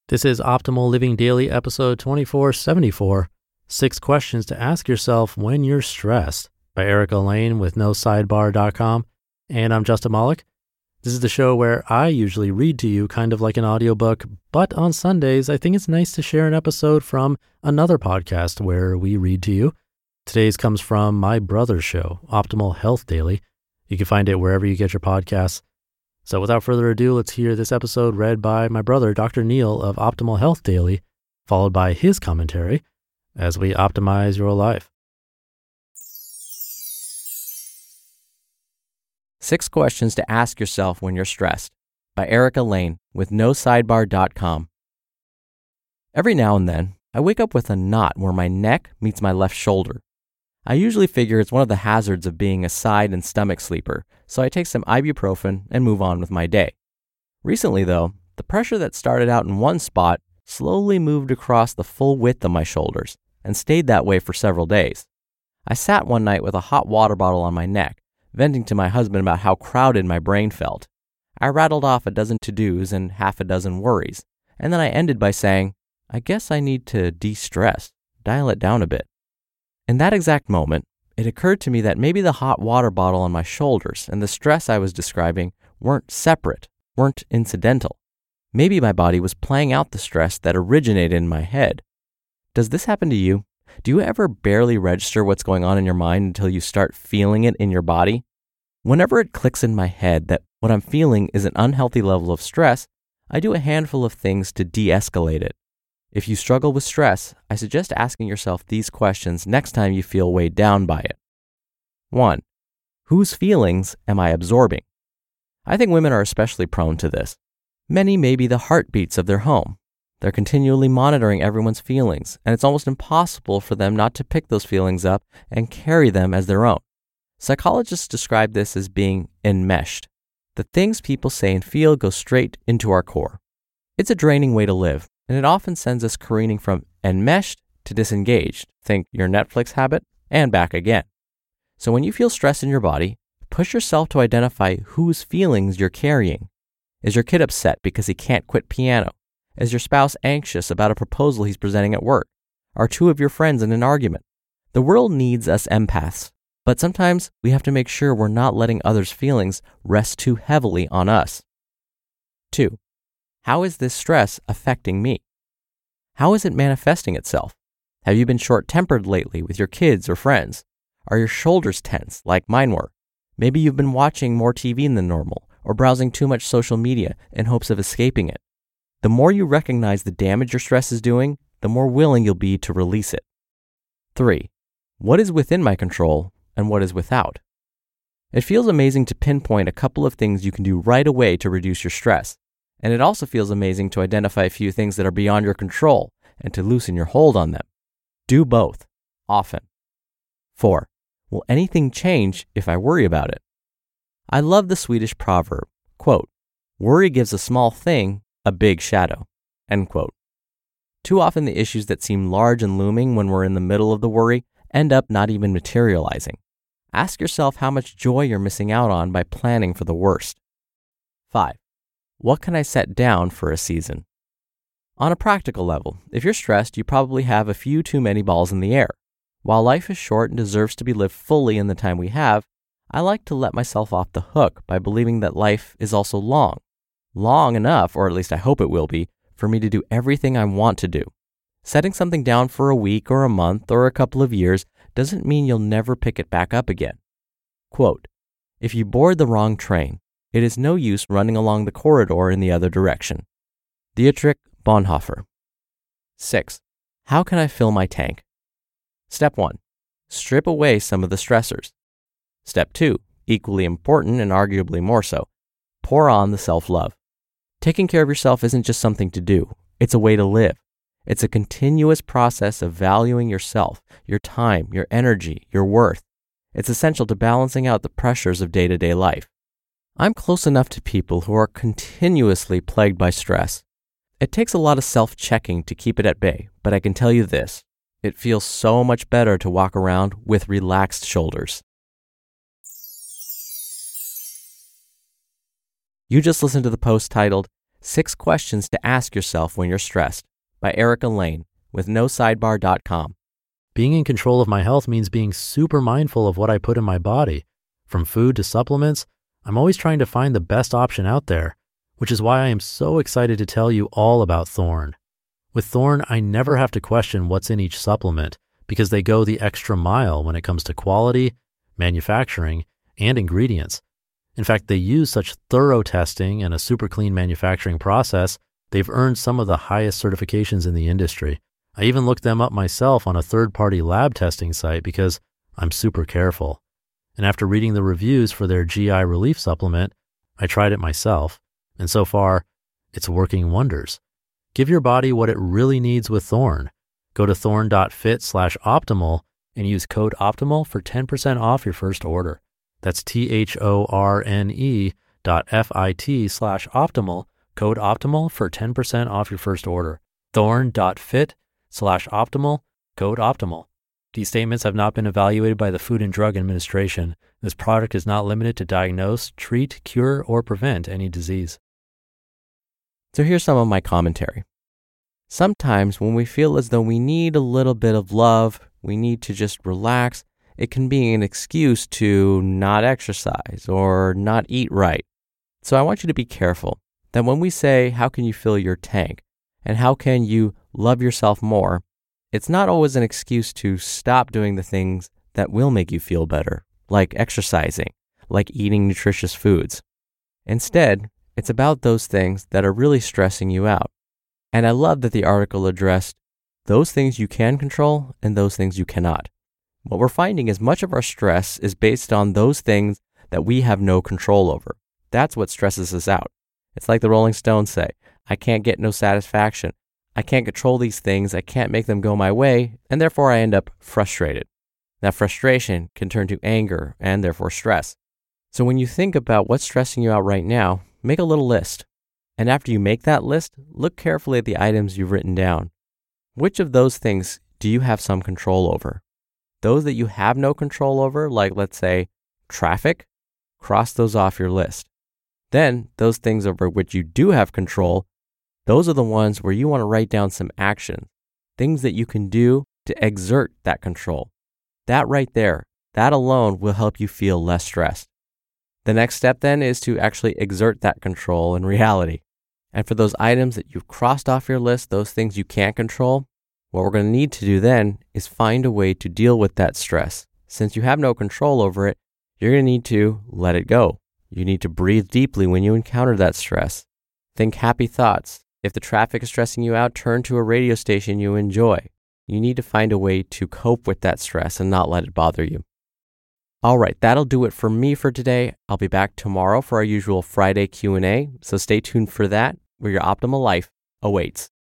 This is Optimal Living Daily, episode 2474, 6 Questions to Ask Yourself When You're Stressed, by Erica Lane with NoSidebar.com. And I'm Justin Malik. This is the show where I usually read to you kind of like an audiobook, but on Sundays, I think it's nice to share an episode from another podcast where we read to you. Today's comes from my brother's show, Optimal Health Daily. You can find it wherever you get your podcasts. So without further ado, let's hear this episode read by my brother, Dr. Neil of Optimal Health Daily, followed by his commentary as we optimize your life. 6 Questions to Ask Yourself When You're Stressed, by Erica Lane with NoSidebar.com. Every now and then, I wake up with a knot where my neck meets my left shoulder. I usually figure it's one of the hazards of being a side and stomach sleeper, so I take some ibuprofen and move on with my day. Recently, though, the pressure that started out in one spot slowly moved across the full width of my shoulders and stayed that way for several days. I sat one night with a hot water bottle on my neck, venting to my husband about how crowded my brain felt. I rattled off a dozen to-dos and half a dozen worries, and then I ended by saying, I guess I need to de-stress, dial it down a bit. In that exact moment, it occurred to me that maybe the hot water bottle on my shoulders and the stress I was describing weren't separate, weren't incidental. Maybe my body was playing out the stress that originated in my head. Does this happen to you? Do you ever barely register what's going on in your mind until you start feeling it in your body? Whenever it clicks in my head that what I'm feeling is an unhealthy level of stress, I do a handful of things to de-escalate it. If you struggle with stress, I suggest asking yourself these questions next time you feel weighed down by it. 1. Whose feelings am I absorbing? I think women are especially prone to this. Many may be the heartbeats of their home. They're continually monitoring everyone's feelings, and it's almost impossible for them not to pick those feelings up and carry them as their own. Psychologists describe this as being enmeshed. The things people say and feel go straight into our core. It's a draining way to live, and it often sends us careening from enmeshed to disengaged, think your Netflix habit, and back again. So when you feel stress in your body, push yourself to identify whose feelings you're carrying. Is your kid upset because he can't quit piano? Is your spouse anxious about a proposal he's presenting at work? Are 2 of your friends in an argument? The world needs us empaths, but sometimes we have to make sure we're not letting others' feelings rest too heavily on us. 2. How is this stress affecting me? How is it manifesting itself? Have you been short-tempered lately with your kids or friends? Are your shoulders tense like mine were? Maybe you've been watching more TV than normal or browsing too much social media in hopes of escaping it. The more you recognize the damage your stress is doing, the more willing you'll be to release it. 3. What is within my control and what is without? It feels amazing to pinpoint a couple of things you can do right away to reduce your stress. And it also feels amazing to identify a few things that are beyond your control and to loosen your hold on them. Do both, often. 4. Will anything change if I worry about it? I love the Swedish proverb, quote, worry gives a small thing a big shadow, end quote. Too often the issues that seem large and looming when we're in the middle of the worry end up not even materializing. Ask yourself how much joy you're missing out on by planning for the worst. 5. What can I set down for a season? On a practical level, if you're stressed, you probably have a few too many balls in the air. While life is short and deserves to be lived fully in the time we have, I like to let myself off the hook by believing that life is also long. Long enough, or at least I hope it will be, for me to do everything I want to do. Setting something down for a week or a month or a couple of years doesn't mean you'll never pick it back up again. Quote, if you board the wrong train, it is no use running along the corridor in the other direction. Dietrich Bonhoeffer. 6. How can I fill my tank? Step 1. Strip away some of the stressors. Step 2, equally important and arguably more so, pour on the self-love. Taking care of yourself isn't just something to do, it's a way to live. It's a continuous process of valuing yourself, your time, your energy, your worth. It's essential to balancing out the pressures of day-to-day life. I'm close enough to people who are continuously plagued by stress. It takes a lot of self-checking to keep it at bay, but I can tell you this, it feels so much better to walk around with relaxed shoulders. You just listened to the post titled 6 Questions to Ask Yourself When You're Stressed by Erica Lane with NoSidebar.com. Being in control of my health means being super mindful of what I put in my body. From food to supplements, I'm always trying to find the best option out there, which is why I am so excited to tell you all about Thorne. With Thorne, I never have to question what's in each supplement because they go the extra mile when it comes to quality, manufacturing, and ingredients. In fact, they use such thorough testing and a super clean manufacturing process, they've earned some of the highest certifications in the industry. I even looked them up myself on a third-party lab testing site because I'm super careful. And after reading the reviews for their GI relief supplement, I tried it myself. And so far, it's working wonders. Give your body what it really needs with Thorne. Go to thorne.fit/optimal and use code OPTIMAL for 10% off your first order. That's THORNE.fit/optimal, code OPTIMAL for 10% off your first order. Thorne.fit/optimal, code OPTIMAL. These statements have not been evaluated by the Food and Drug Administration. This product is not limited to diagnose, treat, cure, or prevent any disease. So here's some of my commentary. Sometimes when we feel as though we need a little bit of love, we need to just relax, it can be an excuse to not exercise or not eat right. So I want you to be careful that when we say, how can you fill your tank and how can you love yourself more, it's not always an excuse to stop doing the things that will make you feel better, like exercising, like eating nutritious foods. Instead, it's about those things that are really stressing you out. And I love that the article addressed those things you can control and those things you cannot. What we're finding is much of our stress is based on those things that we have no control over. That's what stresses us out. It's like the Rolling Stones say, I can't get no satisfaction. I can't control these things. I can't make them go my way, and therefore I end up frustrated. That frustration can turn to anger and therefore stress. So when you think about what's stressing you out right now, make a little list. And after you make that list, look carefully at the items you've written down. Which of those things do you have some control over? Those that you have no control over, like let's say traffic, cross those off your list. Then those things over which you do have control, those are the ones where you want to write down some actions, things that you can do to exert that control. That right there, that alone will help you feel less stressed. The next step then is to actually exert that control in reality. And for those items that you've crossed off your list, those things you can't control, what we're going to need to do then is find a way to deal with that stress. Since you have no control over it, you're going to need to let it go. You need to breathe deeply when you encounter that stress. Think happy thoughts. If the traffic is stressing you out, turn to a radio station you enjoy. You need to find a way to cope with that stress and not let it bother you. All right, that'll do it for me for today. I'll be back tomorrow for our usual Friday Q&A, so stay tuned for that, where your optimal life awaits.